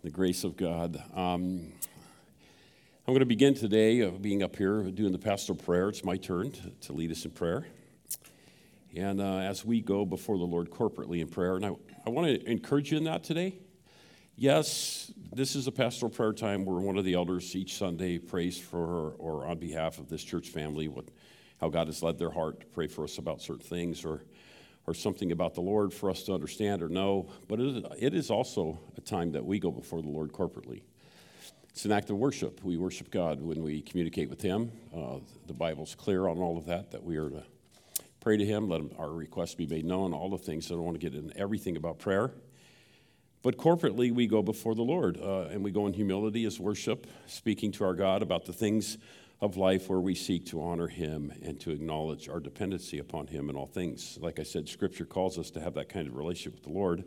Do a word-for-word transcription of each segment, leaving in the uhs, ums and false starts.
The grace of God. Um, I'm going to begin today uh, being up here doing the pastoral prayer. It's my turn to, to lead us in prayer. And uh, as we go before the Lord corporately in prayer, and I, I want to encourage you in that today. Yes, this is a pastoral prayer time where one of the elders each Sunday prays for or on behalf of this church family, what, how God has led their heart to pray for us about certain things or or something about the Lord for us to understand or know, but it is, it is also a time that we go before the Lord corporately. It's an act of worship. We worship God when we communicate with Him. Uh, the Bible's clear on all of that, that we are to pray to Him, let him, our requests be made known, all the things. So I don't want to get into everything about prayer. But corporately, we go before the Lord, uh, and we go in humility as worship, speaking to our God about the things of life where we seek to honor Him and to acknowledge our dependency upon Him in all things. Like I said, Scripture calls us to have that kind of relationship with the Lord.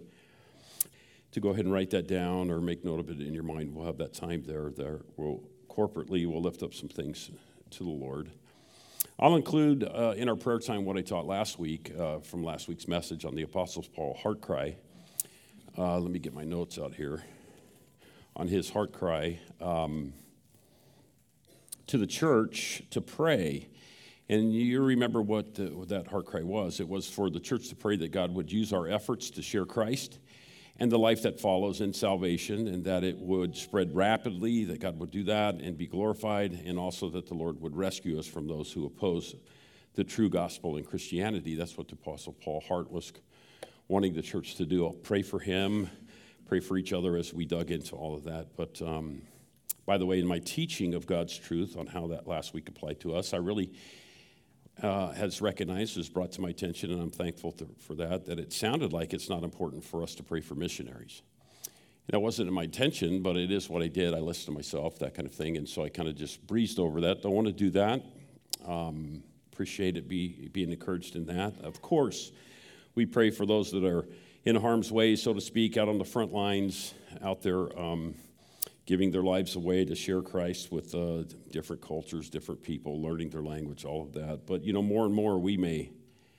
To go ahead and write that down or make note of it in your mind, we'll have that time there. There, we'll corporately we'll lift up some things to the Lord. I'll include uh, in our prayer time what I taught last week uh, from last week's message on the Apostles Paul heart cry. Uh, let me get my notes out here on his heart cry. Um, to the church to pray. And you remember what, the, what that heart cry was. It was for the church to pray that God would use our efforts to share Christ and the life that follows in salvation, and that it would spread rapidly, that God would do that and be glorified, and also that the Lord would rescue us from those who oppose the true gospel in Christianity. That's what the Apostle Paul heart was wanting the church to do. I'll pray for him, pray for each other as we dug into all of that. But um, by the way, in my teaching of God's truth on how that last week applied to us, I really uh, has recognized, was brought to my attention, and I'm thankful to, for that, that it sounded like it's not important for us to pray for missionaries. That wasn't in my intention, but it is what I did. I listened to myself, that kind of thing, and so I kind of just breezed over that. Don't want to do that. Um, appreciate it be, being encouraged in that. Of course, we pray for those that are in harm's way, so to speak, out on the front lines, out there, um, giving their lives away to share Christ with uh, different cultures, different people, learning their language, all of that. But, you know, more and more we may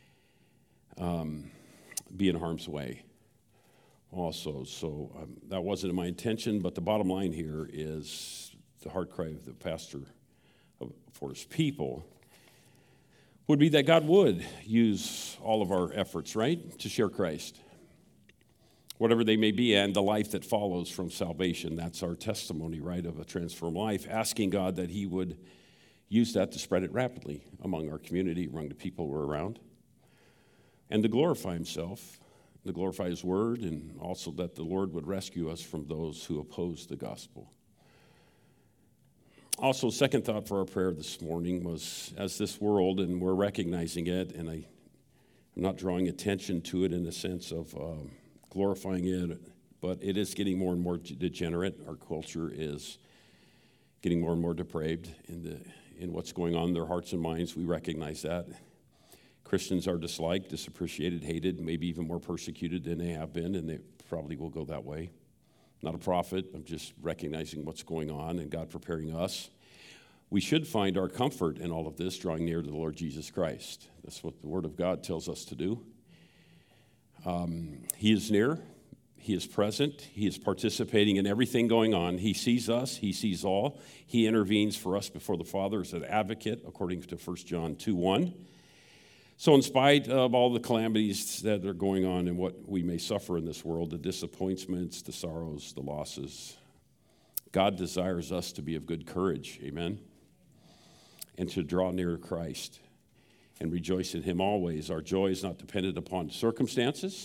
um, be in harm's way also. So um, that wasn't my intention, but the bottom line here is the heart cry of the pastor of, for his people would be that God would use all of our efforts, right, to share Christ, whatever they may be, and the life that follows from salvation. That's our testimony, right, of a transformed life, asking God that He would use that to spread it rapidly among our community, among the people we're around, and to glorify Himself, to glorify His Word, and also that the Lord would rescue us from those who oppose the gospel. Also, second thought for our prayer this morning was, as this world, and we're recognizing it, and I, I'm not drawing attention to it in the sense of um, glorifying it, but it is getting more and more degenerate. Our culture is getting more and more depraved in the in what's going on in their hearts and minds. We recognize that. Christians are disliked, disappreciated, hated, maybe even more persecuted than they have been, and they probably will go that way. Not a prophet. I'm just recognizing what's going on and God preparing us. We should find our comfort in all of this, drawing near to the Lord Jesus Christ. That's what the Word of God tells us to do. Um, he is near, He is present, He is participating in everything going on. He sees us, He sees all. He intervenes for us before the Father as an advocate, according to First John two one. So in spite of all the calamities that are going on and what we may suffer in this world, the disappointments, the sorrows, the losses, God desires us to be of good courage, amen, and to draw near to Christ and rejoice in Him always. Our joy is not dependent upon circumstances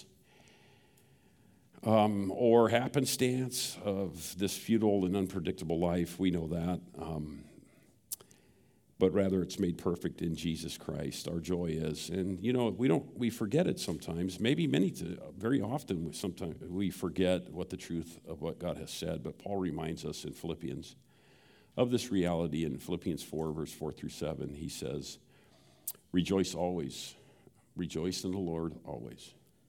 um, or happenstance of this futile and unpredictable life. We know that. Um, but rather it's made perfect in Jesus Christ. Our joy is. And, you know, we don't, we forget it sometimes. Maybe many, to, very often, sometimes we forget what the truth of what God has said. But Paul reminds us in Philippians of this reality. In Philippians four, verse four through seven, he says, rejoice always. Rejoice in the Lord always.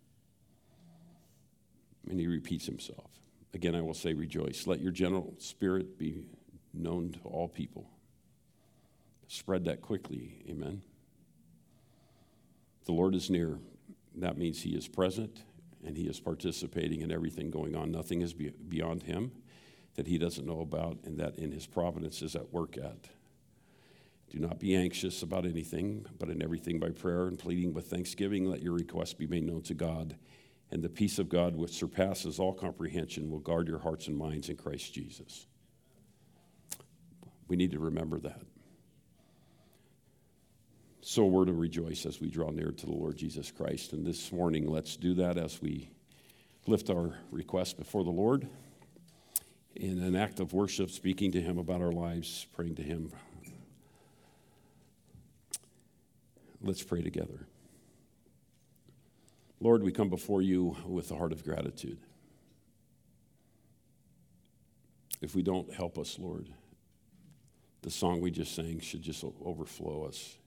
And he repeats himself. Again, I will say rejoice. Let your general spirit be known to all people. Spread that quickly. Amen. The Lord is near. That means He is present and He is participating in everything going on. Nothing is be- beyond Him. that he doesn't know about and that in his providence is at work at. Do not be anxious about anything, but in everything by prayer and pleading with thanksgiving, let your requests be made known to God. And the peace of God, which surpasses all comprehension, will guard your hearts and minds in Christ Jesus. We need to remember that. So we're to rejoice as we draw near to the Lord Jesus Christ. And this morning, let's do that as we lift our requests before the Lord in an act of worship, speaking to him about our lives, praying to him. Let's pray together. Lord, we come before you with a heart of gratitude. If we don't, help us, Lord. The song we just sang should just overflow us.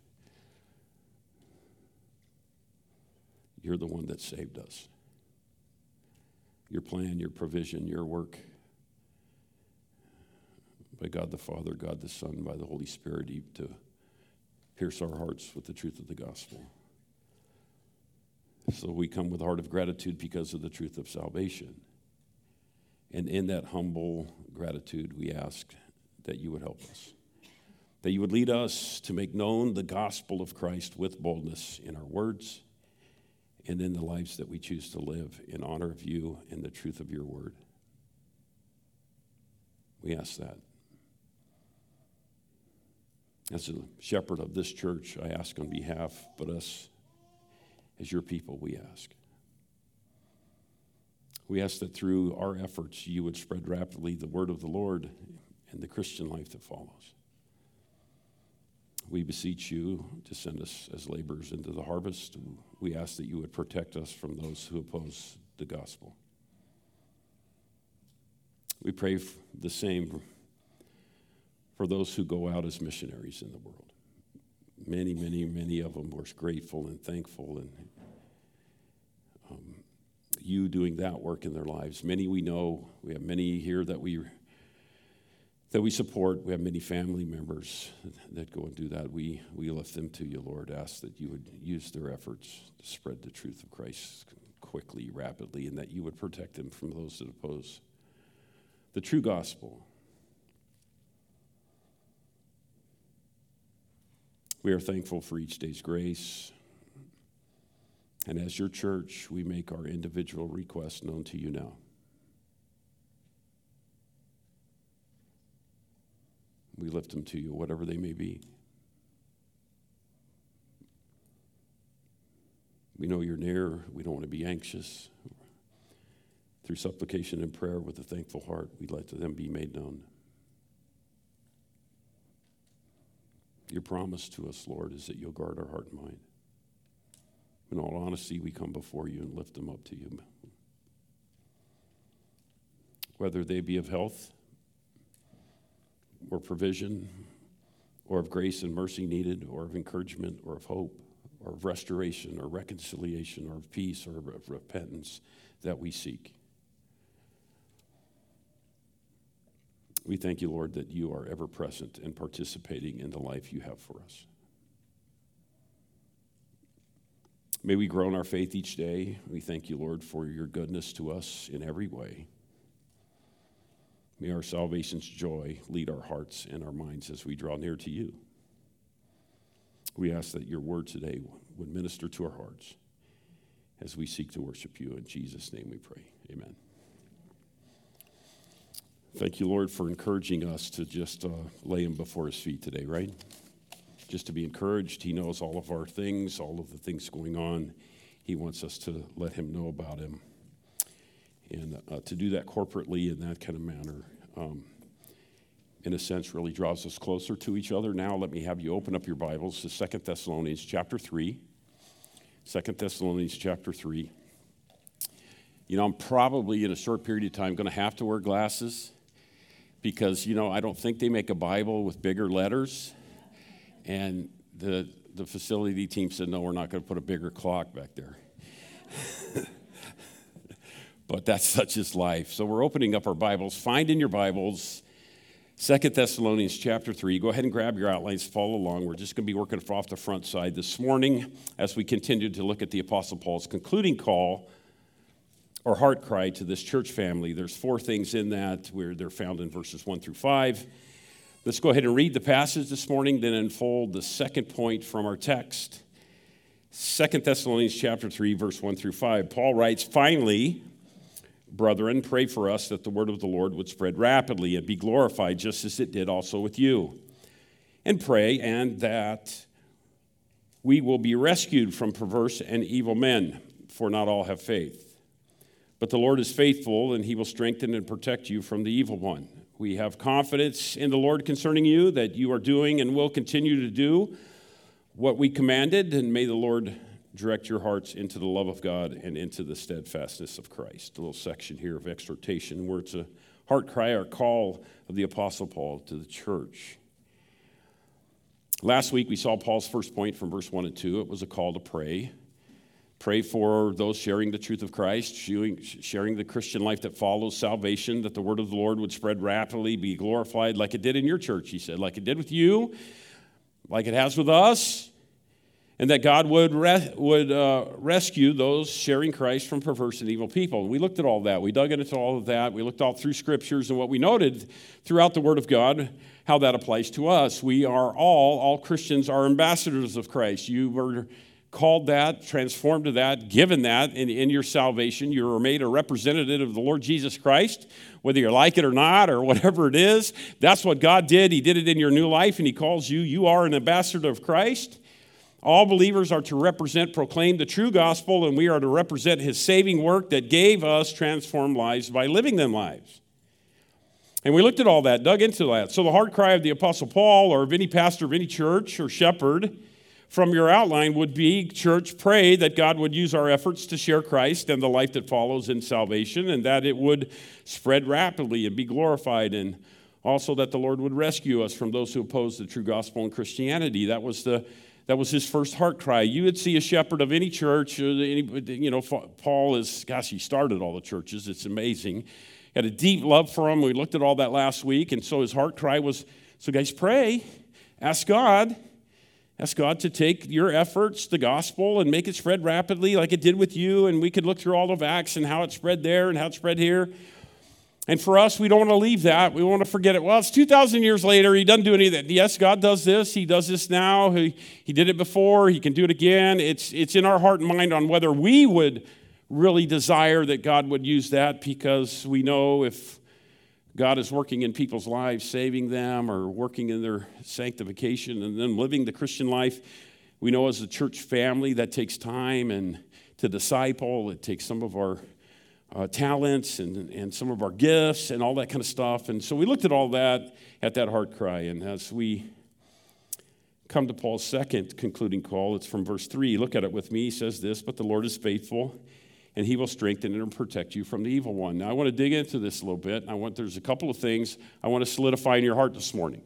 You're the one that saved us. Your plan, your provision, your work, by God the Father, God the Son, by the Holy Spirit, to pierce our hearts with the truth of the gospel. So we come with a heart of gratitude because of the truth of salvation. And in that humble gratitude, we ask that you would help us, that you would lead us to make known the gospel of Christ with boldness in our words and in the lives that we choose to live in honor of you and the truth of your word. We ask that. As a shepherd of this church, I ask on behalf, but us as your people, we ask. We ask that through our efforts, you would spread rapidly the word of the Lord and the Christian life that follows. We beseech you to send us as laborers into the harvest. We ask that you would protect us from those who oppose the gospel. We pray the same for those who go out as missionaries in the world. Many, many, many of them were grateful and thankful, and um, you doing that work in their lives. Many we know. We have many here that we that we support. We have many family members that go and do that. We we lift them to you, Lord. Ask that you would use their efforts to spread the truth of Christ quickly, rapidly, and that you would protect them from those that oppose the true gospel. We are thankful for each day's grace. And as your church, we make our individual requests known to you now. We lift them to you, whatever they may be. We know you're near. We don't want to be anxious. Through supplication and prayer with a thankful heart, we let them be made known. Your promise to us, Lord, is that you'll guard our heart and mind. In all honesty, we come before you and lift them up to you. Whether they be of health or provision or of grace and mercy needed or of encouragement or of hope or of restoration or reconciliation or of peace or of repentance that we seek. We thank you, Lord, that you are ever present and participating in the life you have for us. May we grow in our faith each day. We thank you, Lord, for your goodness to us in every way. May our salvation's joy lead our hearts and our minds as we draw near to you. We ask that your word today would minister to our hearts as we seek to worship you. In Jesus' name we pray. Amen. Thank you, Lord, for encouraging us to just uh, lay him before his feet today, right? Just to be encouraged. He knows all of our things, all of the things going on. He wants us to let him know about him. And uh, to do that corporately in that kind of manner, um, in a sense, really draws us closer to each other. Now let me have you open up your Bibles to Second Thessalonians chapter three. Second Thessalonians chapter three. You know, I'm probably in a short period of time going to have to wear glasses because, you know, I don't think they make a Bible with bigger letters. And the the facility team said, no, we're not going to put a bigger clock back there. But that's such is life. So we're opening up our Bibles. Find in your Bibles Second Thessalonians chapter three. Go ahead and grab your outlines, follow along. We're just going to be working off the front side this morning as we continue to look at the Apostle Paul's concluding call or heart cry to this church family. There's four things in that where they're found in verses one through five. Let's go ahead and read the passage this morning, then unfold the second point from our text. Second Thessalonians chapter three, verse one through five. Paul writes, "Finally, brethren, pray for us that the word of the Lord would spread rapidly and be glorified, just as it did also with you. And pray, and that we will be rescued from perverse and evil men, for not all have faith. But the Lord is faithful, and he will strengthen and protect you from the evil one. We have confidence in the Lord concerning you, that you are doing and will continue to do what we commanded, and may the Lord direct your hearts into the love of God and into the steadfastness of Christ." A little section here of exhortation where it's a heart cry or call of the Apostle Paul to the church. Last week we saw Paul's first point from verse one and two. It was a call to pray. Pray for those sharing the truth of Christ, sharing the Christian life that follows salvation, that the word of the Lord would spread rapidly, be glorified like it did in your church, he said, like it did with you, like it has with us, and that God would re- would uh, rescue those sharing Christ from perverse and evil people. And we looked at all that. We dug into all of that. We looked all through scriptures, and what we noted throughout the Word of God, how that applies to us. We are all, all Christians are ambassadors of Christ. You were called that, transformed to that, given that in, in your salvation. You were made a representative of the Lord Jesus Christ, whether you like it or not, or whatever it is. That's what God did. He did it in your new life, and he calls you. You are an ambassador of Christ. All believers are to represent, proclaim the true gospel, and we are to represent his saving work that gave us transformed lives by living them lives. And we looked at all that, dug into that. So the heart cry of the Apostle Paul, or of any pastor of any church or shepherd, from your outline would be, church, pray that God would use our efforts to share Christ and the life that follows in salvation, and that it would spread rapidly and be glorified, and also that the Lord would rescue us from those who oppose the true gospel and Christianity. That was the That was his first heart cry. You would see a shepherd of any church, any, you know, Paul is, gosh, he started all the churches. It's amazing. He had a deep love for them. We looked at all that last week. And so his heart cry was, so guys, pray. Ask God. Ask God to take your efforts, the gospel, and make it spread rapidly like it did with you. And we could look through all of Acts and how it spread there and how it spread here. And for us, we don't want to leave that. We want to forget it. Well, it's two thousand years later. He doesn't do any of that. Yes, God does this. He does this now. He, he did it before. He can do it again. It's, it's in our heart and mind on whether we would really desire that God would use that, because we know if God is working in people's lives, saving them or working in their sanctification and them living the Christian life, we know as a church family that takes time, and to disciple, it takes some of our Uh, talents and, and some of our gifts and all that kind of stuff. And so we looked at all that at that heart cry. And as we come to Paul's second concluding call, it's from verse three. Look at it with me. He says this, "But the Lord is faithful, and he will strengthen and protect you from the evil one." Now I want to dig into this a little bit. I want there's a couple of things I want to solidify in your heart this morning.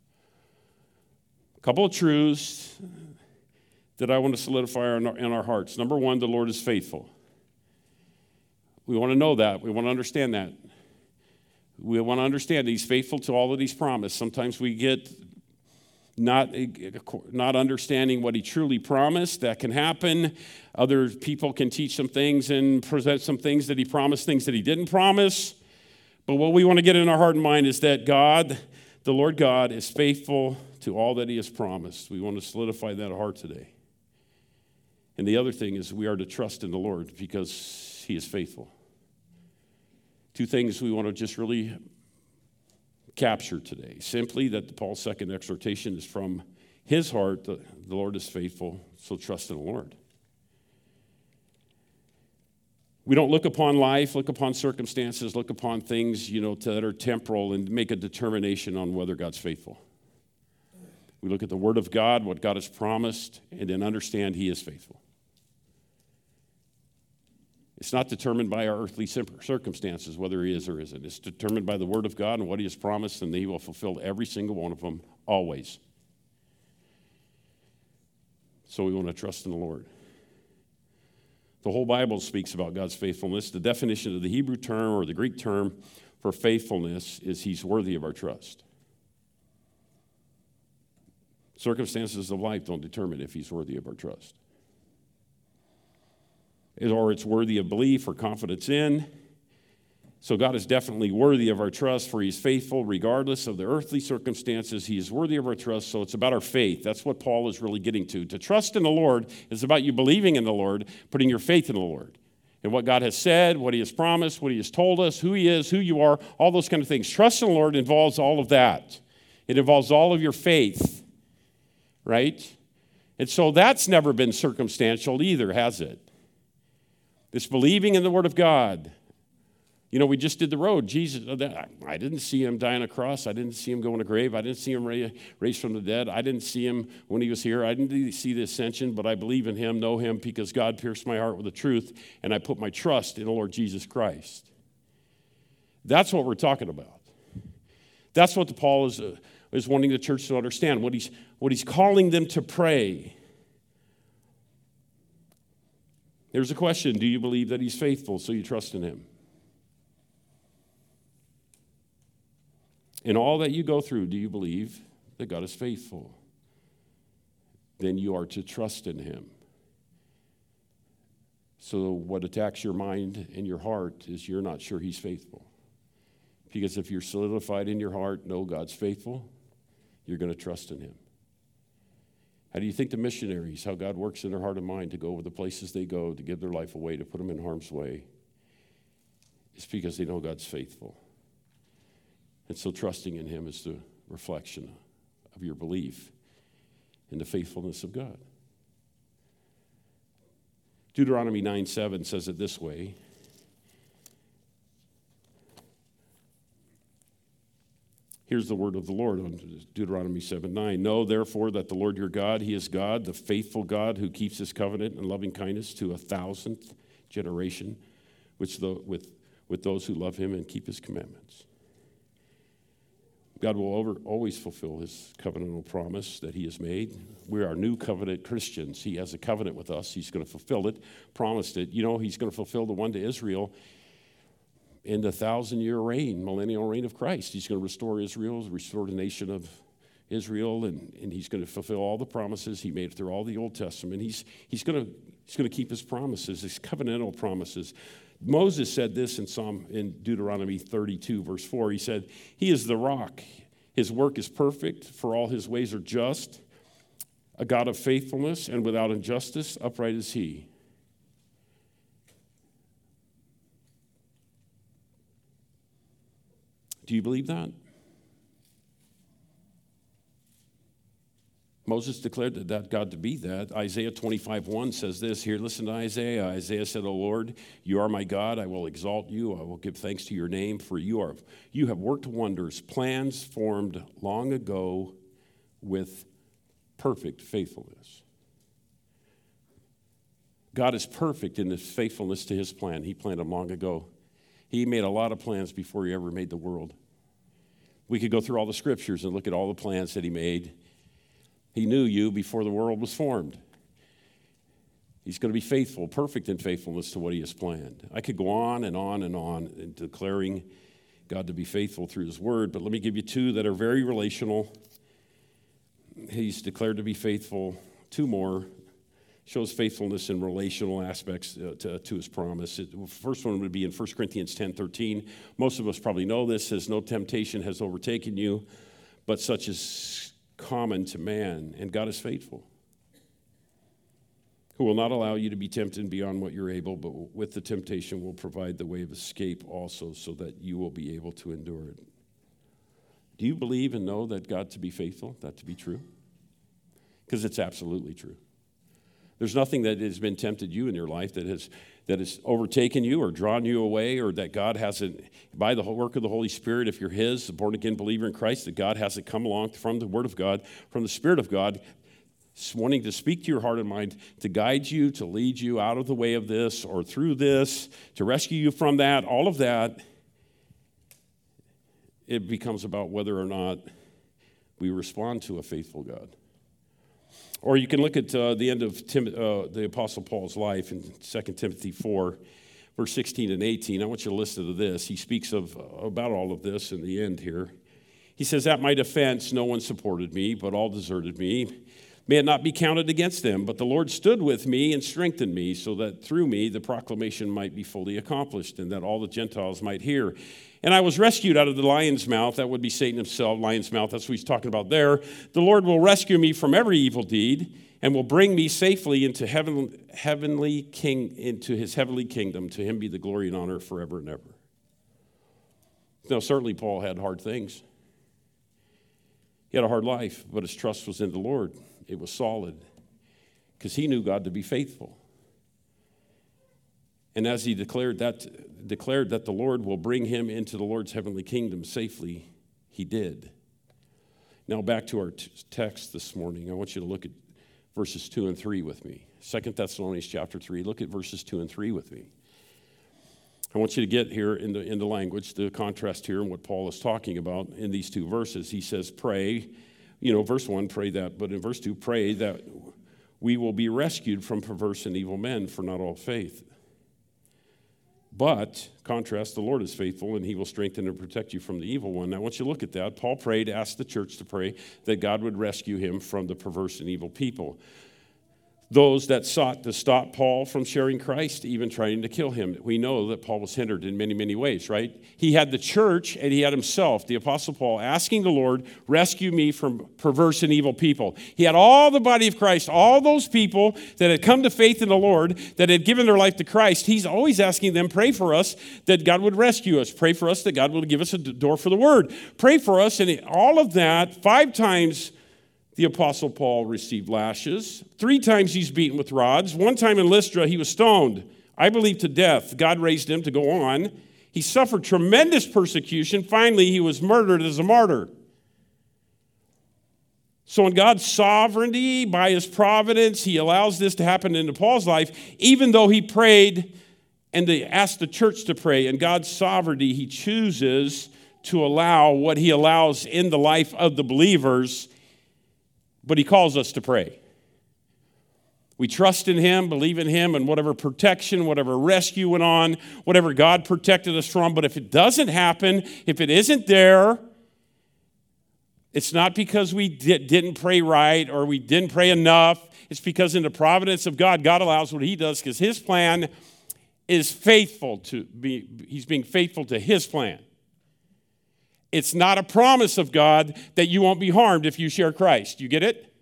A couple of truths that I want to solidify in our, in our hearts. Number one, the Lord is faithful. We want to know that. We want to understand that. We want to understand that he's faithful to all that he's promised. Sometimes we get not, not understanding what he truly promised. That can happen. Other people can teach some things and present some things that he promised, things that he didn't promise. But what we want to get in our heart and mind is that God, the Lord God, is faithful to all that he has promised. We want to solidify that heart today. And the other thing is we are to trust in the Lord because he is faithful. Two things we want to just really capture today. Simply that Paul's second exhortation is from his heart. The, the Lord is faithful, so trust in the Lord. We don't look upon life, look upon circumstances, look upon things, you know, that are temporal and make a determination on whether God's faithful. We look at the Word of God, what God has promised, and then understand he is faithful. It's not determined by our earthly circumstances, whether he is or isn't. It's determined by the Word of God and what he has promised, and he will fulfill every single one of them, always. So we want to trust in the Lord. The whole Bible speaks about God's faithfulness. The definition of the Hebrew term or the Greek term for faithfulness is he's worthy of our trust. Circumstances of life don't determine if he's worthy of our trust. or it's worthy of belief or confidence in. So God is definitely worthy of our trust, for he's faithful regardless of the earthly circumstances. He is worthy of our trust, so it's about our faith. That's what Paul is really getting to. To trust in the Lord is about you believing in the Lord, putting your faith in the Lord, and what God has said, what he has promised, what he has told us, who he is, who you are, all those kind of things. Trust in the Lord involves all of that. It involves all of your faith, right? And so that's never been circumstantial either, has it? This believing in the Word of God. You know, we just did the road. Jesus, I didn't see him die on a cross. I didn't see him go in a grave. I didn't see him raised from the dead. I didn't see him when he was here. I didn't see the ascension, but I believe in him, know him, because God pierced my heart with the truth, and I put my trust in the Lord Jesus Christ. That's what we're talking about. That's what the Paul is, uh, is wanting the church to understand, what he's, what he's calling them to pray. There's a question: do you believe that he's faithful, so you trust in him? In all that you go through, do you believe that God is faithful? Then you are to trust in him. So what attacks your mind and your heart is you're not sure he's faithful. Because if you're solidified in your heart, no, God's faithful, you're going to trust in him. How do you think the missionaries, how God works in their heart and mind to go over the places they go, to give their life away, to put them in harm's way? It's because they know God's faithful. And so trusting in him is the reflection of your belief in the faithfulness of God. Deuteronomy nine seven says it this way. Here's the word of the Lord on Deuteronomy seven nine. Know therefore that the Lord your God, he is God, the faithful God who keeps his covenant and loving kindness to a thousandth generation, which the, with, with those who love him and keep his commandments. God will over, always fulfill his covenantal promise that he has made. We are new covenant Christians. He has a covenant with us. He's going to fulfill it, promised it. You know, he's going to fulfill the one to Israel in the thousand-year reign, millennial reign of Christ. He's going to restore Israel, restore the nation of Israel, and, and he's going to fulfill all the promises he made through all the Old Testament. He's, he's going to, he's going to keep his promises, his covenantal promises. Moses said this in Psalm in Deuteronomy thirty-two, verse four. He said, he is the rock. His work is perfect, for all his ways are just. A God of faithfulness and without injustice, upright is he. Do you believe that? Moses declared that, that God to be that. Isaiah twenty-five one says this. Here, listen to Isaiah. Isaiah said, O Lord, you are my God. I will exalt you. I will give thanks to your name, for you are you have worked wonders, plans formed long ago with perfect faithfulness. God is perfect in his faithfulness to his plan. He planned them long ago. He made a lot of plans before he ever made the world. We could go through all the scriptures and look at all the plans that he made. He knew you before the world was formed. He's going to be faithful, perfect in faithfulness to what he has planned. I could go on and on and on in declaring God to be faithful through his word, but let me give you two that are very relational. He's declared to be faithful. Two more. Shows faithfulness in relational aspects uh, to, to his promise. It, the first one would be in First Corinthians ten thirteen. Most of us probably know this. It says, no temptation has overtaken you, but such is common to man, and God is faithful, who will not allow you to be tempted beyond what you're able, but with the temptation will provide the way of escape also, so that you will be able to endure it. Do you believe and know that God to be faithful, that to be true? Because it's absolutely true. There's nothing that has been tempted you in your life that has that has overtaken you or drawn you away, or that God hasn't, by the work of the Holy Spirit, if you're his, a born-again believer in Christ, that God hasn't come along from the Word of God, from the Spirit of God, wanting to speak to your heart and mind, to guide you, to lead you out of the way of this or through this, to rescue you from that, all of that. It becomes about whether or not we respond to a faithful God. Or you can look at uh, the end of Tim, uh, the Apostle Paul's life in Second Timothy four, verse sixteen and eighteen. I want you to listen to this. He speaks of uh, about all of this in the end here. He says, at my defense, no one supported me, but all deserted me. may it not be counted against them. But the Lord stood with me and strengthened me, so that through me the proclamation might be fully accomplished, and that all the Gentiles might hear. And I was rescued out of the lion's mouth. That would be Satan himself, lion's mouth. That's what he's talking about there. The Lord will rescue me from every evil deed and will bring me safely into heaven, heavenly king, into his heavenly kingdom. To him be the glory and honor forever and ever. Now, certainly Paul had hard things. He had a hard life, but his trust was in the Lord. It was solid because he knew God to be faithful. And as he declared that, declared that the Lord will bring him into the Lord's heavenly kingdom safely, he did. Now back to our t- text this morning. I want you to look at verses two and three with me. Second Thessalonians chapter three. Look at verses two and three with me. I want you to get here in the, in the language, the contrast here and what Paul is talking about in these two verses. He says, pray, you know, verse one, pray that, but in verse two, pray that we will be rescued from perverse and evil men, for not all faith. But, contrast, the Lord is faithful, and he will strengthen and protect you from the evil one. Now, I want you to look at that. Paul prayed, asked the church to pray that God would rescue him from the perverse and evil people. Those that sought to stop Paul from sharing Christ, even trying to kill him. We know that Paul was hindered in many, many ways, right? He had the church and he had himself, the Apostle Paul, asking the Lord, rescue me from perverse and evil people. He had all the body of Christ, all those people that had come to faith in the Lord, that had given their life to Christ. He's always asking them, pray for us that God would rescue us. Pray for us that God would give us a door for the word. Pray for us, and all of that, five times the Apostle Paul received lashes. Three times he's beaten with rods. One time in Lystra, he was stoned, I believe to death. God raised him to go on. He suffered tremendous persecution. Finally, he was murdered as a martyr. So in God's sovereignty, by his providence, he allows this to happen into Paul's life, even though he prayed and they asked the church to pray. In God's sovereignty, he chooses to allow what he allows in the life of the believers, but he calls us to pray. We trust in him, believe in him, and whatever protection, whatever rescue went on, whatever God protected us from. But if it doesn't happen, if it isn't there, it's not because we di- didn't pray right or we didn't pray enough. It's because in the providence of God, God allows what he does because his plan is faithful to be, he's being faithful to his plan. It's not a promise of God that you won't be harmed if you share Christ. You get it?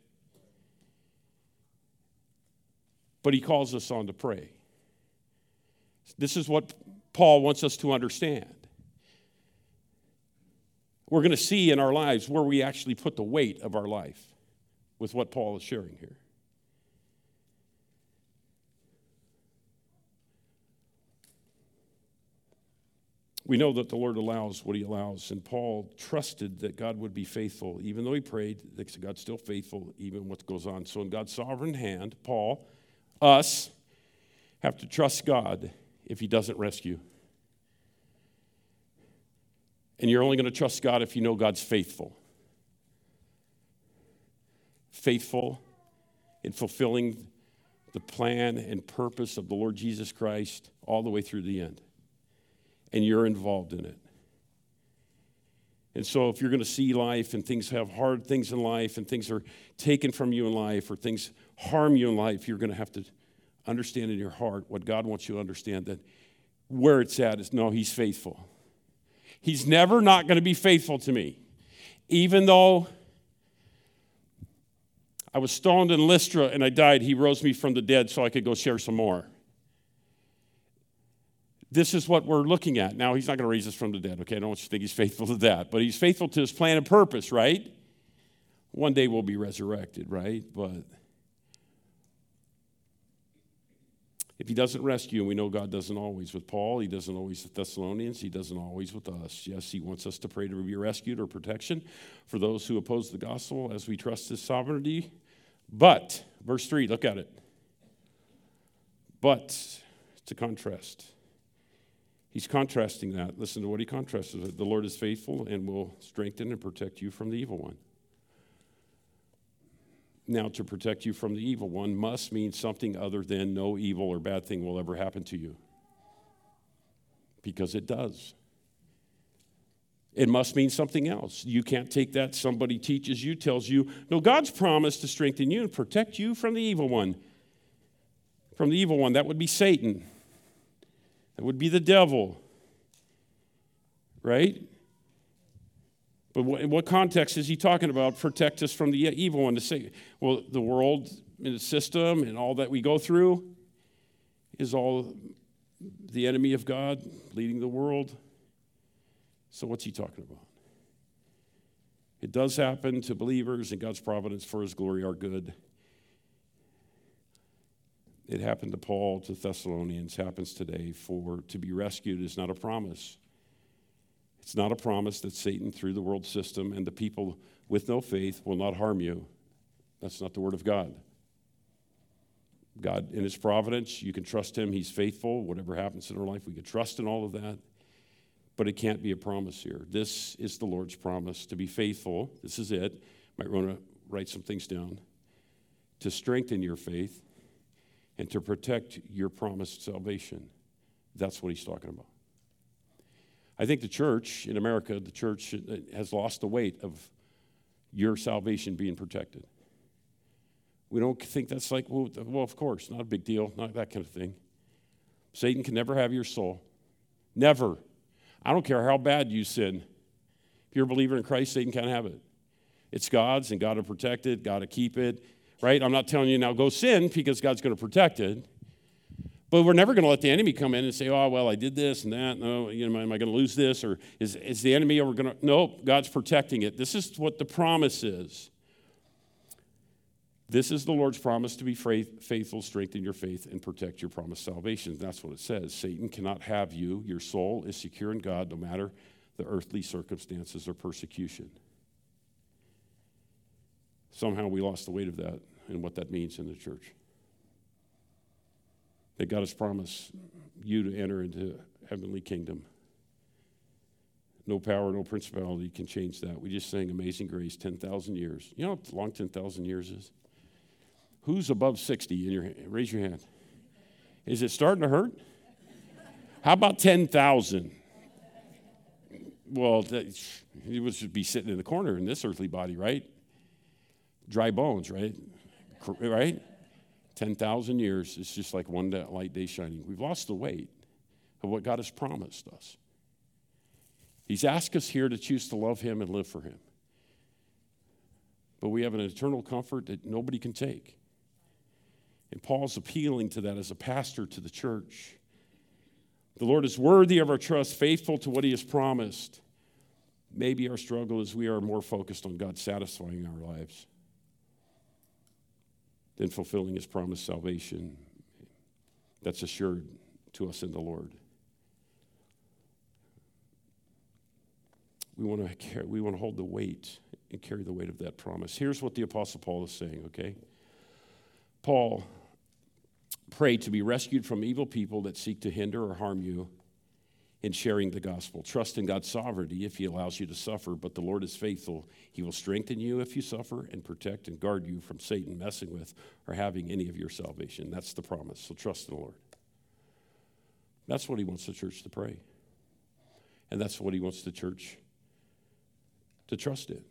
But he calls us on to pray. This is what Paul wants us to understand. We're going to see in our lives where we actually put the weight of our life with what Paul is sharing here. We know that the Lord allows what he allows, and Paul trusted that God would be faithful. Even though he prayed, that God's still faithful, even what goes on. So in God's sovereign hand, Paul, us, have to trust God if he doesn't rescue. And you're only going to trust God if you know God's faithful. Faithful in fulfilling the plan and purpose of the Lord Jesus Christ all the way through the end. And you're involved in it. And so if you're going to see life and things have hard things in life and things are taken from you in life or things harm you in life, you're going to have to understand in your heart what God wants you to understand, that where it's at is, no, he's faithful. He's never not going to be faithful to me. Even though I was stoned in Lystra and I died, he rose me from the dead so I could go share some more. This is what we're looking at. Now, he's not going to raise us from the dead, okay? I don't want you to think he's faithful to that. But he's faithful to his plan and purpose, right? One day we'll be resurrected, right? But if he doesn't rescue, and we know God doesn't always with Paul, he doesn't always with Thessalonians, he doesn't always with us. Yes, he wants us to pray to be rescued or protection for those who oppose the gospel as we trust his sovereignty. But, verse three, look at it. But, it's a contrast. He's contrasting that. Listen to what he contrasts with. The Lord is faithful and will strengthen and protect you from the evil one. Now, to protect you from the evil one must mean something other than no evil or bad thing will ever happen to you. Because it does. It must mean something else. You can't take that somebody teaches you, tells you, no, God's promised to strengthen you and protect you from the evil one. From the evil one, that would be Satan. That would be the devil. Right? But what, in what context is he talking about? Protect us from the evil one. To say, well, the world and the system and all that we go through is all the enemy of God leading the world. So what's he talking about? It does happen to believers, and God's providence for his glory are good. It happened to Paul, to Thessalonians, happens today. For to be rescued is not a promise. It's not a promise that Satan, through the world system, and the people with no faith will not harm you. That's not the word of God. God, in his providence, you can trust him. He's faithful. Whatever happens in our life, we can trust in all of that. But it can't be a promise here. This is the Lord's promise, to be faithful. This is it. Might want to write some things down. To strengthen your faith and to protect your promised salvation. That's what he's talking about. I think the church in America, the church has lost the weight of your salvation being protected. We don't think that's like, well, well, of course, not a big deal, not that kind of thing. Satan can never have your soul. Never. I don't care how bad you sin. If you're a believer in Christ, Satan can't have it. It's God's, and God will protect it, God will keep it, right? I'm not telling you now go sin because God's going to protect it. But we're never going to let the enemy come in and say, oh, well, I did this and that. No, you know, am I going to lose this? Or is, is the enemy ever going to? No, God's protecting it. This is what the promise is. This is the Lord's promise to be faithful, strengthen your faith, and protect your promised salvation. That's what it says. Satan cannot have you. Your soul is secure in God no matter the earthly circumstances or persecution. Somehow we lost the weight of that and what that means in the church. That God has promised you to enter into heavenly kingdom. No power, no principality can change that. We just sang Amazing Grace, ten thousand years. You know how long ten thousand years is? Who's above sixty in your hand? Raise your hand. Is it starting to hurt? How about ten thousand? Well, that, he would just be sitting in the corner in this earthly body, right? Dry bones, right? Right? ten thousand years, it's just like one day, light day shining. We've lost the weight of what God has promised us. He's asked us here to choose to love him and live for him. But we have an eternal comfort that nobody can take. And Paul's appealing to that as a pastor to the church. The Lord is worthy of our trust, faithful to what he has promised. Maybe our struggle is we are more focused on God satisfying our lives than fulfilling his promised salvation that's assured to us in the Lord. We want to carry, we want to hold the weight and carry the weight of that promise. Here's what the Apostle Paul is saying, okay? Paul prayed to be rescued from evil people that seek to hinder or harm you in sharing the gospel. Trust in God's sovereignty if he allows you to suffer, but the Lord is faithful. He will strengthen you if you suffer and protect and guard you from Satan messing with or having any of your salvation. That's the promise, so trust in the Lord. That's what he wants the church to pray. And that's what he wants the church to trust in.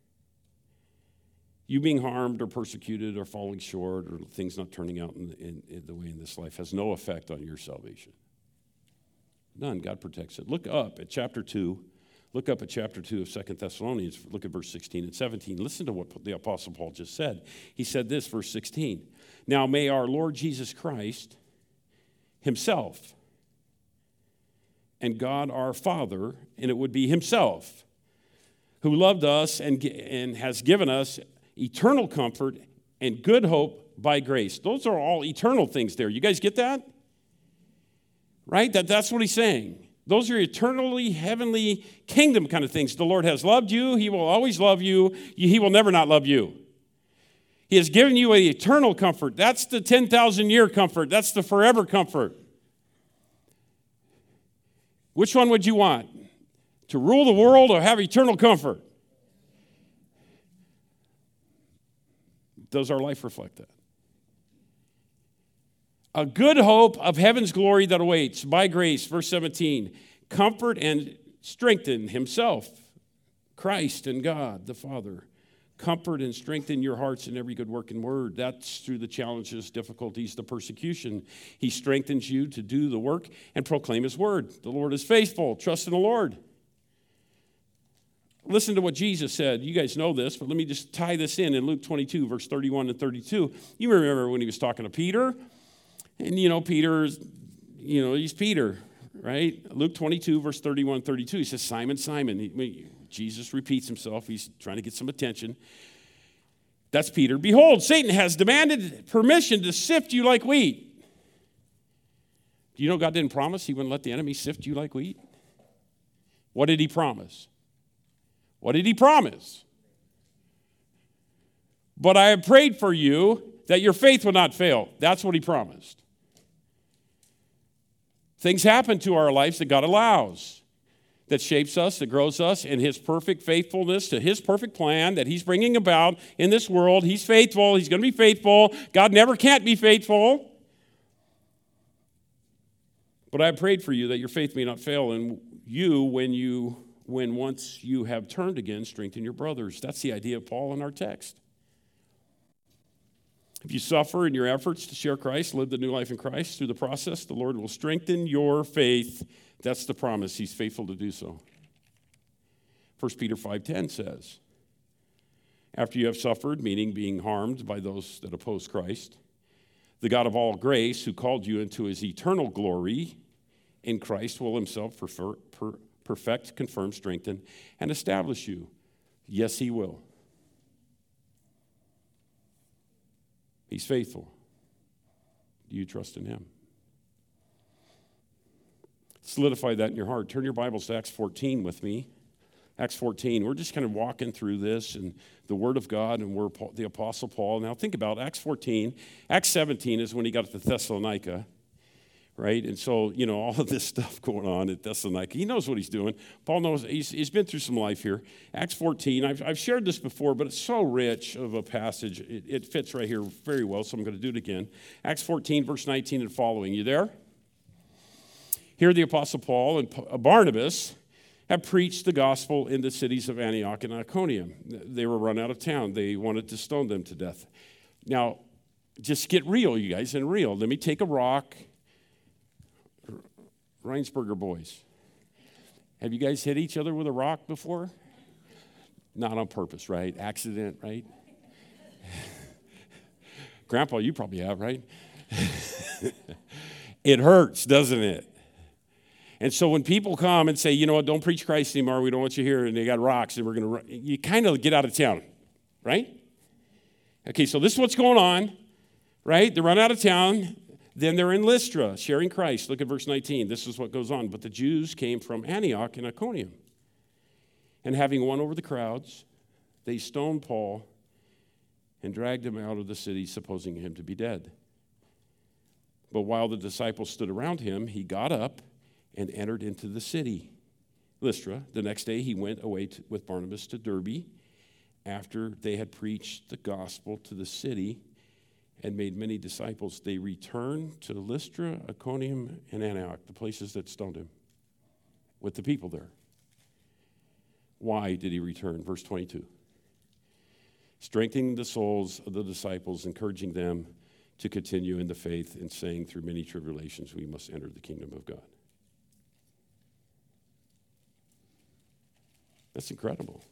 You being harmed or persecuted or falling short or things not turning out in, in, in the way in this life has no effect on your salvation. None. God protects it. Look up at chapter two. Look up at chapter two of Second Thessalonians. Look at verse sixteen and seventeen. Listen to what the Apostle Paul just said. He said this, verse sixteen. Now may our Lord Jesus Christ himself and God our Father, and it would be himself, who loved us and, and has given us eternal comfort and good hope by grace. Those are all eternal things there. You guys get that? Right? That, that's what he's saying. Those are eternally heavenly kingdom kind of things. The Lord has loved you. He will always love you. He will never not love you. He has given you an eternal comfort. That's the ten thousand year comfort. That's the forever comfort. Which one would you want? To rule the world or have eternal comfort? Does our life reflect that? A good hope of heaven's glory that awaits by grace, verse seventeen. Comfort and strengthen himself, Christ and God the Father. Comfort and strengthen your hearts in every good work and word. That's through the challenges, difficulties, the persecution. He strengthens you to do the work and proclaim his word. The Lord is faithful. Trust in the Lord. Listen to what Jesus said. You guys know this, but let me just tie this in in Luke twenty-two, verse thirty-one and thirty-two. You remember when he was talking to Peter? And, you know, Peter's, you know, he's Peter, right? Luke twenty-two, verse thirty-one and thirty-two. He says, Simon, Simon. He, Jesus repeats himself. He's trying to get some attention. That's Peter. Behold, Satan has demanded permission to sift you like wheat. Do you know God didn't promise he wouldn't let the enemy sift you like wheat? What did he promise? What did he promise? But I have prayed for you that your faith will not fail. That's what he promised. Things happen to our lives that God allows, that shapes us, that grows us in his perfect faithfulness to his perfect plan that he's bringing about in this world. He's faithful. He's going to be faithful. God never can't be faithful. But I prayed for you that your faith may not fail, and you, when you, when once you have turned again, strengthen your brothers. That's the idea of Paul in our text. If you suffer in your efforts to share Christ, live the new life in Christ through the process, the Lord will strengthen your faith. That's the promise. He's faithful to do so. First Peter five ten says, after you have suffered, meaning being harmed by those that oppose Christ, the God of all grace, who called you into his eternal glory in Christ, will himself prefer, per, perfect, confirm, strengthen, and establish you. Yes, he will. He's faithful. Do you trust in him? Solidify that in your heart. Turn your Bibles to Acts fourteen with me. Acts fourteen. We're just kind of walking through this and the Word of God, and we're the Apostle Paul. Now think about Acts fourteen. Acts seventeen is when he got to Thessalonica, right? And so, you know, all of this stuff going on at Thessalonica. He knows what he's doing. Paul knows, he's, he's been through some life here. Acts fourteen, I've, I've shared this before, but it's so rich of a passage. It, it fits right here very well, so I'm going to do it again. Acts fourteen, verse nineteen and following. You there? Here the Apostle Paul and Barnabas have preached the gospel in the cities of Antioch and Iconium. They were run out of town. They wanted to stone them to death. Now, just get real, you guys, and real. Let me take a rock. Reinsberger boys. Have you guys hit each other with a rock before? Not on purpose, right? Accident, right? Grandpa, you probably have, right? It hurts, doesn't it? And so when people come and say, you know what, don't preach Christ anymore, we don't want you here, and they got rocks, and we're going to, you kind of get out of town, right? Okay, so this is what's going on, right? They run out of town. Then they're in Lystra, sharing Christ. Look at verse nineteen. This is what goes on. But the Jews came from Antioch and Iconium. And having won over the crowds, they stoned Paul and dragged him out of the city, supposing him to be dead. But while the disciples stood around him, he got up and entered into the city, Lystra. The next day he went away to, with Barnabas to Derbe, after they had preached the gospel to the city and made many disciples. They returned to Lystra, Iconium, and Antioch, the places that stoned him, with the people there. Why did he return? Verse twenty-two. Strengthening the souls of the disciples, encouraging them to continue in the faith, and saying, through many tribulations we must enter the kingdom of God. That's incredible.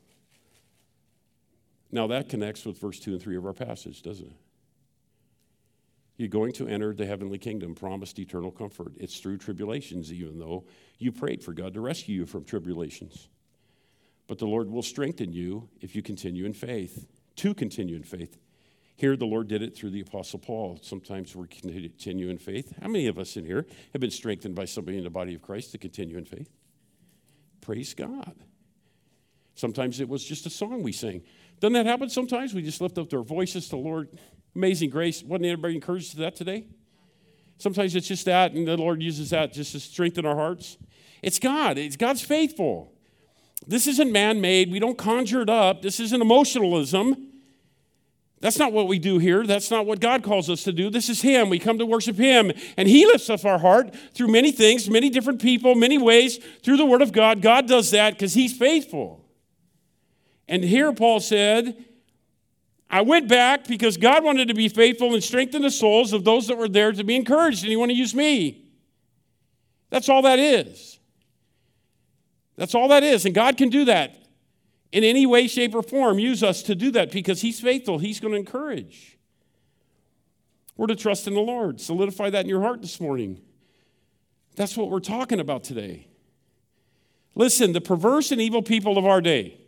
Now that connects with verse two and three of our passage, doesn't it? You're going to enter the heavenly kingdom, promised eternal comfort. It's through tribulations, even though you prayed for God to rescue you from tribulations. But the Lord will strengthen you if you continue in faith, to continue in faith. Here, the Lord did it through the Apostle Paul. Sometimes we continue in faith. How many of us in here have been strengthened by somebody in the body of Christ to continue in faith? Praise God. Sometimes it was just a song we sang. Doesn't that happen sometimes? We just lift up our voices to the Lord. Amazing grace. Wasn't anybody encouraged to that today? Sometimes it's just that, and the Lord uses that just to strengthen our hearts. It's God. It's God's faithful. This isn't man-made. We don't conjure it up. This isn't emotionalism. That's not what we do here. That's not what God calls us to do. This is Him. We come to worship Him, and He lifts up our heart through many things, many different people, many ways, through the Word of God. God does that because He's faithful. And here Paul said, I went back because God wanted to be faithful and strengthen the souls of those that were there to be encouraged, and He wanted to use me. That's all that is. That's all that is, and God can do that. In any way, shape, or form, use us to do that because He's faithful. He's going to encourage. We're to trust in the Lord. Solidify that in your heart this morning. That's what we're talking about today. Listen, the perverse and evil people of our day,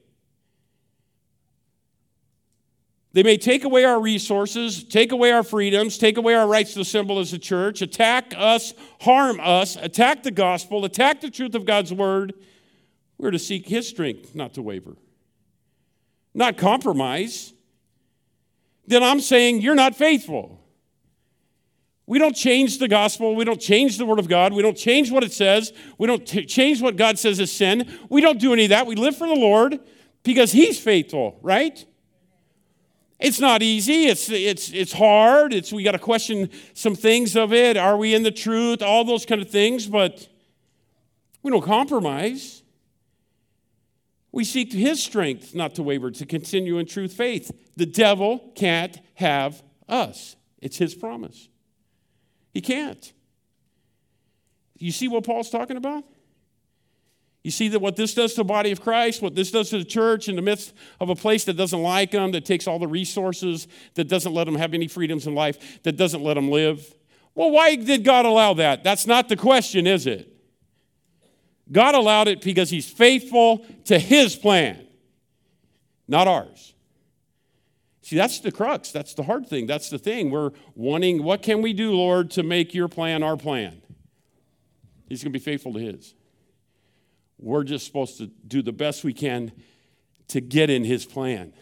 they may take away our resources, take away our freedoms, take away our rights to assemble as a church, attack us, harm us, attack the gospel, attack the truth of God's word. We're to seek His strength, not to waver. Not compromise. Then I'm saying you're not faithful. We don't change the gospel. We don't change the word of God. We don't change what it says. We don't t- change what God says is sin. We don't do any of that. We live for the Lord because He's faithful, right? It's not easy. It's it's it's hard. It's we got to question some things of it. Are we in the truth? All those kind of things, but we don't compromise. We seek His strength not to waver, to continue in truth faith. The devil can't have us. It's His promise. He can't. You see what Paul's talking about? You see that what this does to the body of Christ, what this does to the church in the midst of a place that doesn't like them, that takes all the resources, that doesn't let them have any freedoms in life, that doesn't let them live. Well, why did God allow that? That's not the question, is it? God allowed it because He's faithful to His plan, not ours. See, that's the crux. That's the hard thing. That's the thing. We're wanting, what can we do, Lord, to make your plan our plan? He's going to be faithful to His. We're just supposed to do the best we can to get in His plan.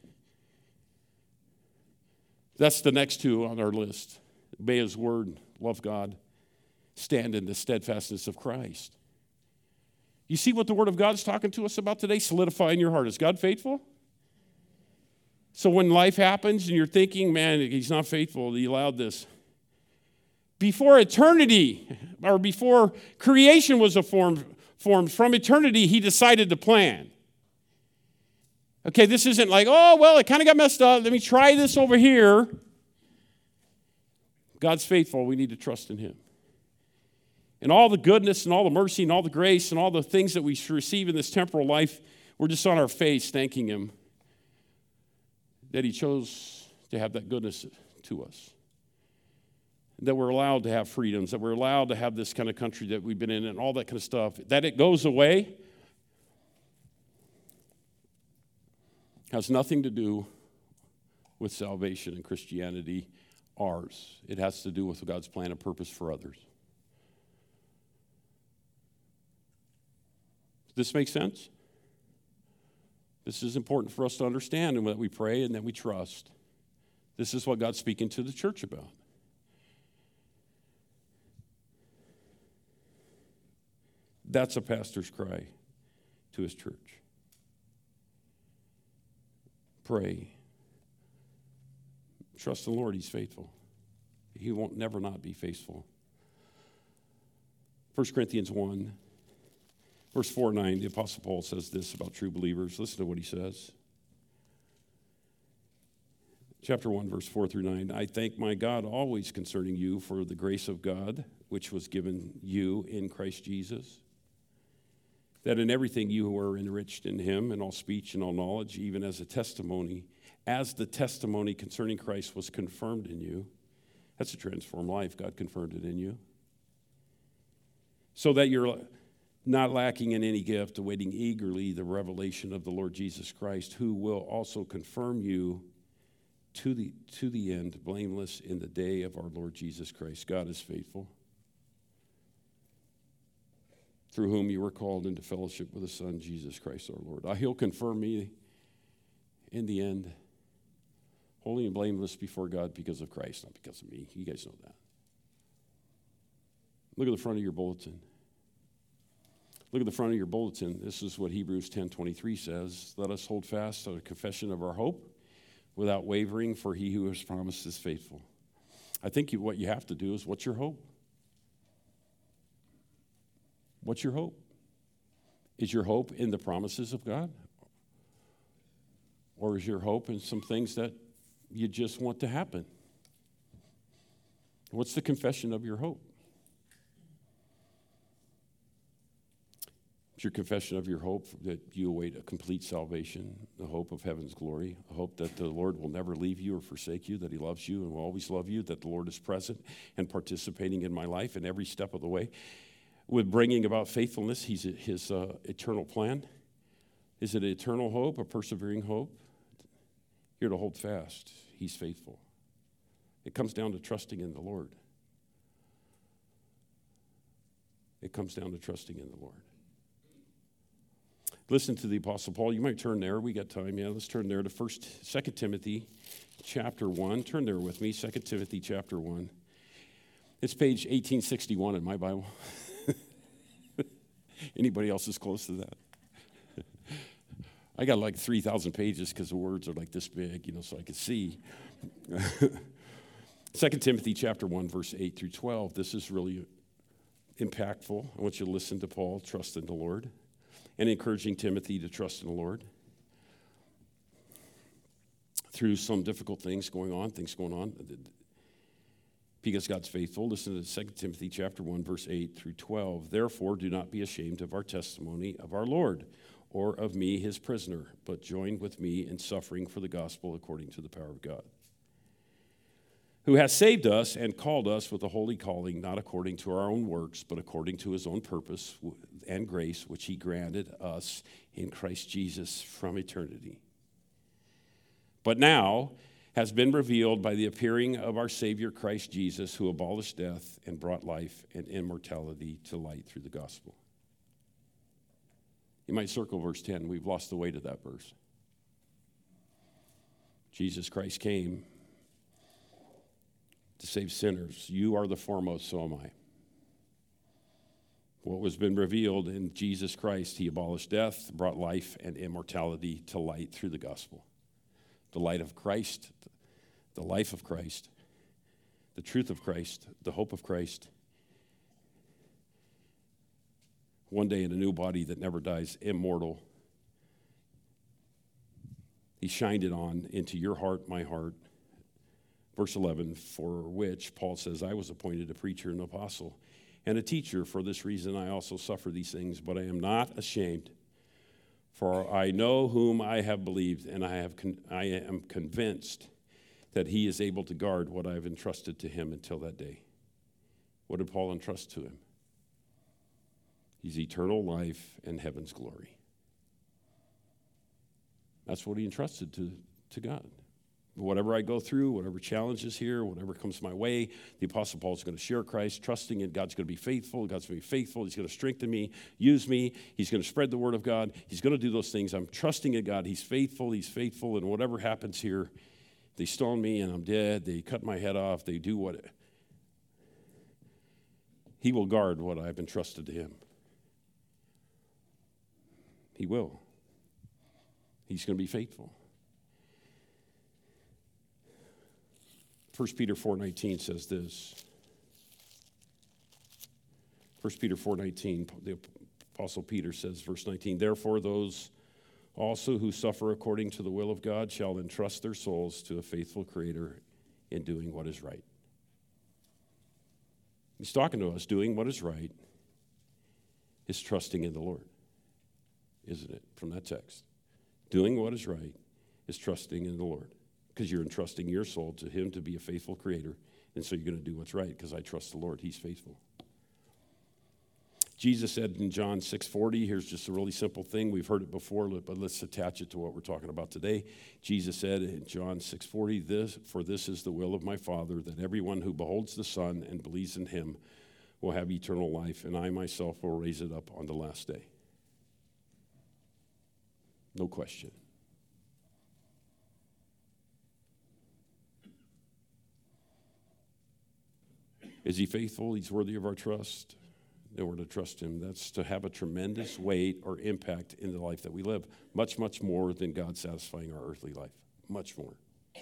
That's the next two on our list. Obey His word, love God, stand in the steadfastness of Christ. You see what the Word of God is talking to us about today? Solidify in your heart. Is God faithful? So when life happens and you're thinking, man, He's not faithful, He allowed this. Before eternity, or before creation was formed, formed, from eternity, He decided to plan. Okay, this isn't like, oh, well, it kind of got messed up. Let me try this over here. God's faithful. We need to trust in Him. And all the goodness and all the mercy and all the grace and all the things that we receive in this temporal life, we're just on our face thanking Him that He chose to have that goodness to us. That we're allowed to have freedoms, that we're allowed to have this kind of country that we've been in and all that kind of stuff. That it goes away has nothing to do with salvation and Christianity, ours. It has to do with God's plan and purpose for others. Does this make sense? This is important for us to understand and that we pray and that we trust. This is what God's speaking to the church about. That's a pastor's cry to his church. Pray. Trust in the Lord. He's faithful. He won't never not be faithful. First Corinthians one. Verse four and nine, the Apostle Paul says this about true believers. Listen to what he says. Chapter one, verse four through nine. I thank my God always concerning you for the grace of God, which was given you in Christ Jesus, that in everything you were enriched in Him, in all speech and all knowledge, even as a testimony, as the testimony concerning Christ was confirmed in you. That's a transformed life. God confirmed it in you. So that you're not lacking in any gift, awaiting eagerly the revelation of the Lord Jesus Christ, who will also confirm you to the, to the end, blameless in the day of our Lord Jesus Christ. God is faithful, through whom you were called into fellowship with the Son, Jesus Christ our Lord. He'll confirm me in the end, holy and blameless before God because of Christ, not because of me. You guys know that. Look at the front of your bulletin. Look at the front of your bulletin. This is what Hebrews ten twenty-three says. Let us hold fast to the confession of our hope without wavering, for he who has promised is faithful. I think you, what you have to do is, what's your hope? What's your hope? Is your hope in the promises of God? Or is your hope in some things that you just want to happen? What's the confession of your hope? It's your confession of your hope that you await a complete salvation, the hope of heaven's glory, a hope that the Lord will never leave you or forsake you, that he loves you and will always love you, that the Lord is present and participating in my life in every step of the way. With bringing about faithfulness, he's his uh, eternal plan. Is it an eternal hope, a persevering hope? You're to hold fast. He's faithful. It comes down to trusting in the Lord. It comes down to trusting in the Lord. Listen to the Apostle Paul. You might turn there. We got time. Yeah, let's turn there to First, Second Timothy chapter one. Turn there with me, Second Timothy chapter one. It's page eighteen sixty-one in my Bible. Anybody else is close to that? I got like three thousand pages because the words are like this big, you know, so I could see. Second Timothy chapter one, verse eight through twelve. This is really impactful. I want you to listen to Paul, trust in the Lord, and encouraging Timothy to trust in the Lord through some difficult things going on, things going on, because God's faithful. Listen to Second Timothy chapter one, verse eight through twelve. Therefore, do not be ashamed of our testimony of our Lord, or of me, his prisoner, but join with me in suffering for the gospel according to the power of God, who has saved us and called us with a holy calling, not according to our own works, but according to his own purpose and grace, which he granted us in Christ Jesus from eternity. But now has been revealed by the appearing of our Savior Christ Jesus, who abolished death and brought life and immortality to light through the gospel. You might circle verse ten. We've lost the way to that verse. Jesus Christ came to save sinners. You are the foremost, so am I. What was been revealed in Jesus Christ, he abolished death, brought life and immortality to light through the gospel. The light of Christ, the life of Christ, the truth of Christ, the hope of Christ. One day in a new body that never dies, immortal. He shined it on into your heart, my heart. Verse eleven, for which Paul says, I was appointed a preacher and apostle and a teacher. For this reason I also suffer these things, but I am not ashamed. For I know whom I have believed, and I, have con- I am convinced that he is able to guard what I have entrusted to him until that day. What did Paul entrust to him? His eternal life and heaven's glory. That's what he entrusted to, to God. Whatever I go through, whatever challenge is here, whatever comes my way, the Apostle Paul is going to share Christ, trusting in God's going to be faithful. God's going to be faithful. He's going to strengthen me, use me. He's going to spread the word of God. He's going to do those things. I'm trusting in God. He's faithful. He's faithful. And whatever happens here, they stone me and I'm dead. They cut my head off. They do what? He will guard what I've entrusted to him. He will. He's going to be faithful. First Peter four nineteen says this. First Peter four nineteen, the Apostle Peter says, verse nineteen, therefore those also who suffer according to the will of God shall entrust their souls to a faithful Creator in doing what is right. He's talking to us. Doing what is right is trusting in the Lord, isn't it, from that text? Doing what is right is trusting in the Lord, because you're entrusting your soul to him to be a faithful Creator, and so you're going to do what's right, because I trust the Lord. He's faithful. Jesus said in John six forty, here's just a really simple thing. We've heard it before, but let's attach it to what we're talking about today. Jesus said in John six forty, this, for this is the will of my Father, that everyone who beholds the Son and believes in him will have eternal life, and I myself will raise it up on the last day. No question. Is he faithful? He's worthy of our trust. Then we're to trust him. That's to have a tremendous weight or impact in the life that we live. Much, much more than God satisfying our earthly life. Much more.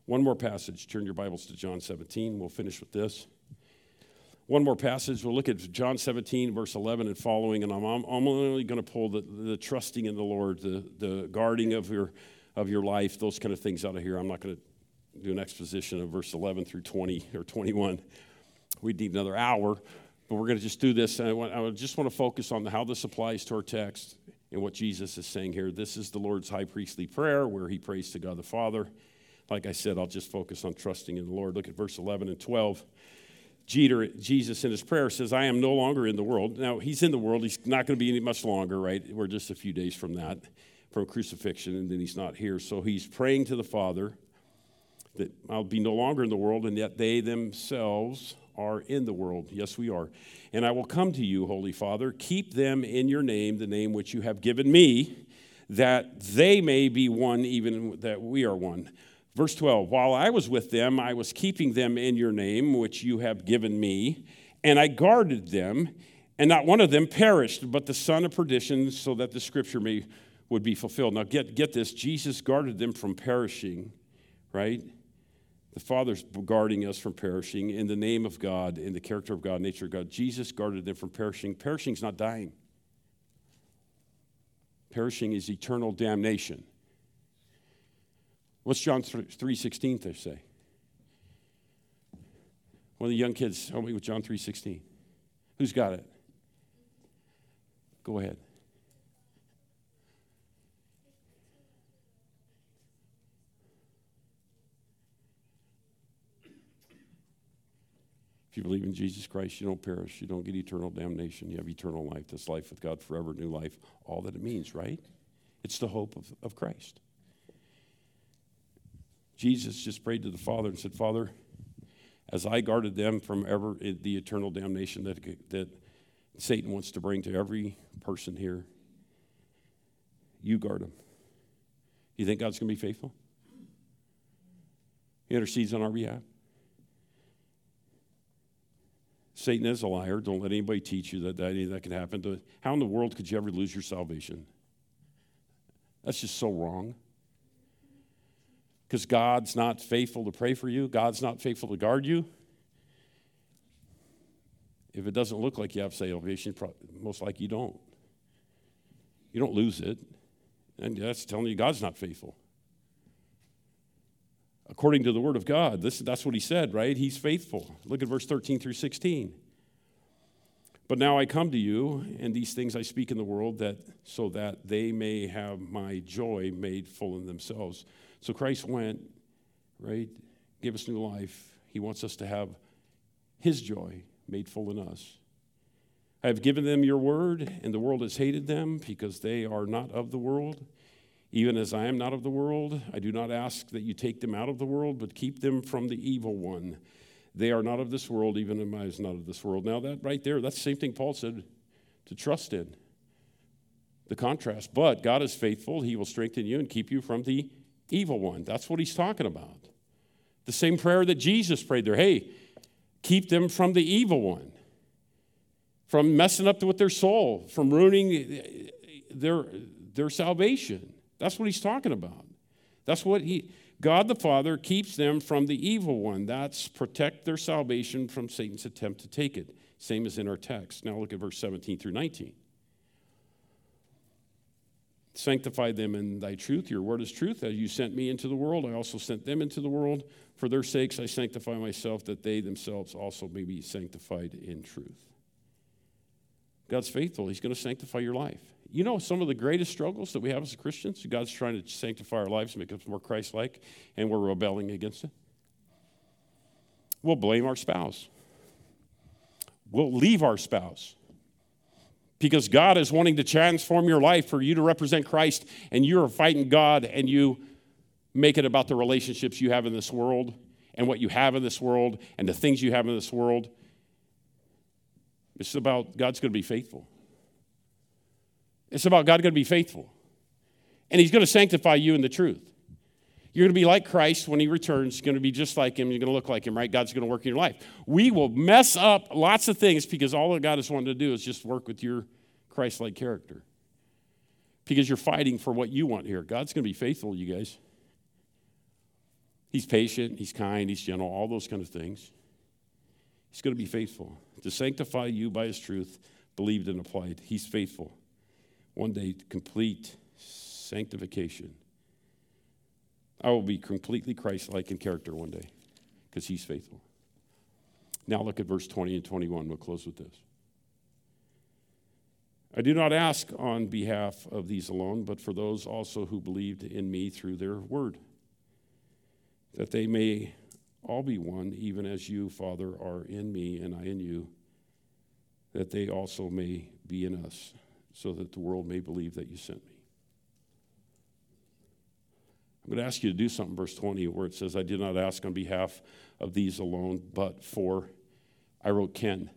One more passage. Turn your Bibles to John seventeen. We'll finish with this. One more passage. We'll look at John seventeen, verse eleven and following, and I'm, I'm only going to pull the, the trusting in the Lord, the, the guarding of your, of your life, those kind of things out of here. I'm not going to do an exposition of verse eleven through twenty or twenty-one. We'd need another hour, but we're going to just do this. And I, want, I just want to focus on how this applies to our text and what Jesus is saying here. This is the Lord's high priestly prayer where he prays to God the Father. Like I said, I'll just focus on trusting in the Lord. Look at verse eleven and twelve. Jesus in his prayer says, I am no longer in the world. Now, he's in the world. He's not going to be any much longer, right? We're just a few days from that, from crucifixion, and then he's not here. So he's praying to the Father that I'll be no longer in the world, and yet they themselves are in the world. Yes, we are. And I will come to you, Holy Father. Keep them in your name, the name which you have given me, that they may be one, even that we are one. Verse twelve, while I was with them, I was keeping them in your name, which you have given me, and I guarded them, and not one of them perished, but the son of perdition, so that the scripture may would be fulfilled. Now get, get this, Jesus guarded them from perishing, right? The Father's guarding us from perishing in the name of God, in the character of God, nature of God. Jesus guarded them from perishing. Perishing is not dying. Perishing is eternal damnation. What's John three sixteen say? One of the young kids, help me with John three sixteen. Who's got it? Go ahead. If you believe in Jesus Christ, you don't perish. You don't get eternal damnation. You have eternal life. That's life with God forever, new life, all that it means, right? It's the hope of, of Christ. Jesus just prayed to the Father and said, Father, as I guarded them from ever the eternal damnation that, that Satan wants to bring to every person here, you guard them. You think God's going to be faithful? He intercedes on our behalf. Satan is a liar. Don't let anybody teach you that that, that can happen. To, how in the world could you ever lose your salvation? That's just so wrong. Because God's not faithful to pray for you. God's not faithful to guard you. If it doesn't look like you have salvation, most likely you don't. You don't lose it. And that's telling you God's not faithful. According to the word of God, this, that's what he said, right? He's faithful. Look at verse thirteen through sixteen. But now I come to you, and these things I speak in the world, that so that they may have my joy made full in themselves. So Christ went, right, gave us new life. He wants us to have his joy made full in us. I have given them your word, and the world has hated them because they are not of the world. Even as I am not of the world, I do not ask that you take them out of the world, but keep them from the evil one. They are not of this world, even as I am not of this world. Now that right there, that's the same thing Paul said to trust in. The contrast. But God is faithful. He will strengthen you and keep you from the evil one. That's what he's talking about. The same prayer that Jesus prayed there. Hey, keep them from the evil one. From messing up with their soul. From ruining their, their salvation. That's what he's talking about. That's what he, God the Father keeps them from the evil one. That's protect their salvation from Satan's attempt to take it. Same as in our text. Now look at verse seventeen through nineteen. Sanctify them in thy truth. Your word is truth. As you sent me into the world, I also sent them into the world. For their sakes I sanctify myself, that they themselves also may be sanctified in truth. God's faithful. He's going to sanctify your life. You know, some of the greatest struggles that we have as Christians, God's trying to sanctify our lives, make us more Christ-like, and we're rebelling against it. We'll blame our spouse. We'll leave our spouse. Because God is wanting to transform your life for you to represent Christ, and you're fighting God, and you make it about the relationships you have in this world, and what you have in this world, and the things you have in this world. It's about God's going to be faithful. It's about God going to be faithful. And he's going to sanctify you in the truth. You're going to be like Christ when he returns. You're going to be just like him. You're going to look like him, right? God's going to work in your life. We will mess up lots of things because all that God is wanting to do is just work with your Christ-like character. Because you're fighting for what you want here. God's going to be faithful, you guys. He's patient, he's kind, he's gentle, all those kind of things. He's going to be faithful. To sanctify you by his truth, believed and applied. He's faithful. One day, complete sanctification. I will be completely Christ-like in character one day because he's faithful. Now look at verse twenty and twenty-one. We'll close with this. I do not ask on behalf of these alone, but for those also who believed in me through their word, that they may all be one, even as you, Father, are in me and I in you, that they also may be in us, so that the world may believe that you sent me. I'm going to ask you to do something, verse twenty, where it says, I did not ask on behalf of these alone, but for, I wrote Ken.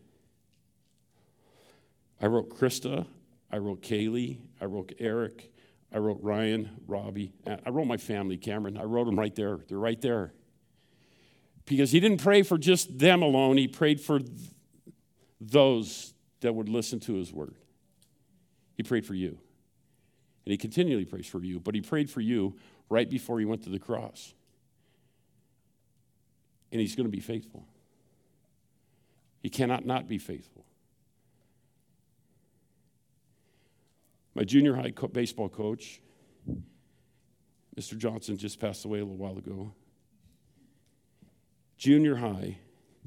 I wrote Krista, I wrote Kaylee, I wrote Eric, I wrote Ryan, Robbie, I wrote my family, Cameron. I wrote them right there. They're right there. Because he didn't pray for just them alone. He prayed for th- those that would listen to his word. He prayed for you. And he continually prays for you. But he prayed for you right before he went to the cross. And he's going to be faithful. He cannot not be faithful. My junior high co- baseball coach, Mister Johnson, just passed away a little while ago. Junior high,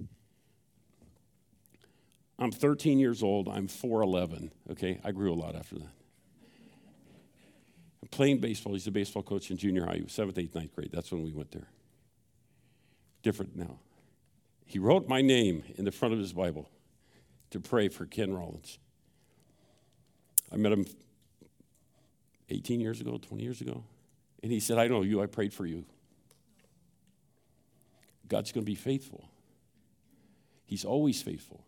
I'm thirteen years old, I'm four eleven, okay? I grew a lot after that. I'm playing baseball, he's a baseball coach in junior high, seventh, eighth, ninth grade, that's when we went there. Different now. He wrote my name in the front of his Bible to pray for Ken Rollins. I met him eighteen years ago, twenty years ago, and he said, I know you, I prayed for you. God's going to be faithful. He's always faithful.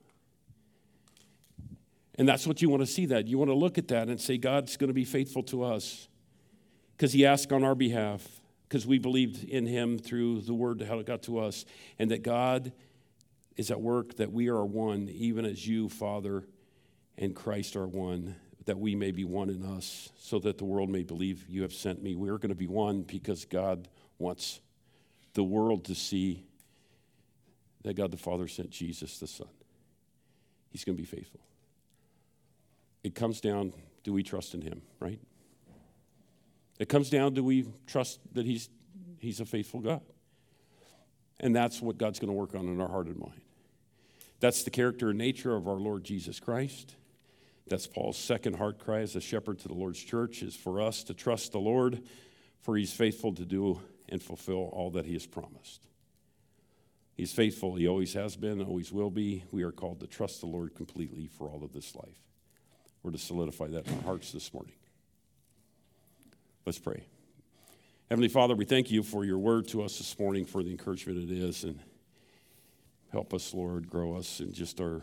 And that's what you want to see that. You want to look at that and say, God's going to be faithful to us because he asked on our behalf, because we believed in him through the word, how it got to us, and that God is at work, that we are one, even as you, Father, and Christ are one, that we may be one in us, so that the world may believe you have sent me. We're going to be one because God wants the world to see that God the Father sent Jesus the Son. He's going to be faithful. It comes down, do we trust in him, right? It comes down, do we trust that he's he's a faithful God? And that's what God's going to work on in our heart and mind. That's the character and nature of our Lord Jesus Christ. That's Paul's second heart cry as a shepherd to the Lord's church, is for us to trust the Lord, for he's faithful to do and fulfill all that he has promised. He's faithful. He always has been, always will be. We are called to trust the Lord completely for all of this life. We're to solidify that in our hearts this morning. Let's pray. Heavenly Father, we thank you for your word to us this morning, for the encouragement it is, and help us, Lord, grow us in just our,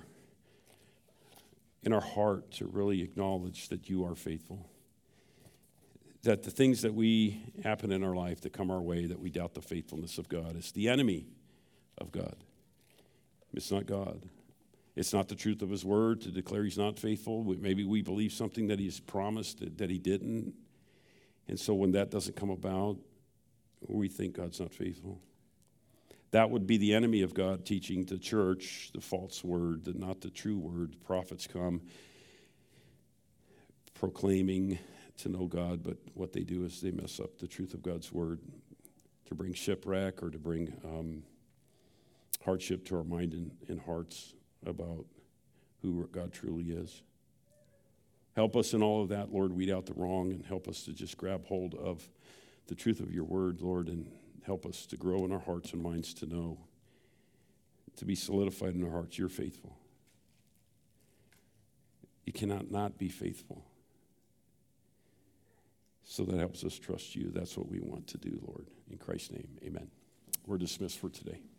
in our heart to really acknowledge that you are faithful. That the things that we happen in our life that come our way, that we doubt the faithfulness of God, is the enemy of God. It's not God. It's not the truth of his word to declare he's not faithful. Maybe we believe something that he's promised that, that he didn't. And so when that doesn't come about, we think God's not faithful. That would be the enemy of God teaching the church the false word, the, not the true word. Prophets come proclaiming to know God, but what they do is they mess up the truth of God's word to bring shipwreck or to bring um, hardship to our mind and, and hearts about who God truly is. Help us in all of that, Lord, weed out the wrong, and help us to just grab hold of the truth of your word, Lord, and help us to grow in our hearts and minds to know, to be solidified in our hearts. You're faithful. You cannot not be faithful. So that helps us trust you. That's what we want to do, Lord. In Christ's name, amen. We're dismissed for today.